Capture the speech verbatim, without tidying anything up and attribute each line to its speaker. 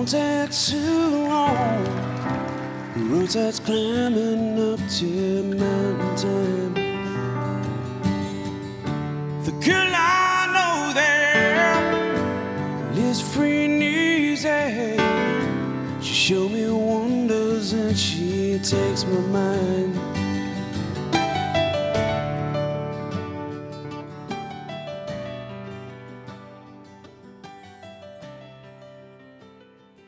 Speaker 1: won't take too long. The road starts climbing up to mountain time. The girl I know there lives free and easy. She showed me wonders and she takes my mind.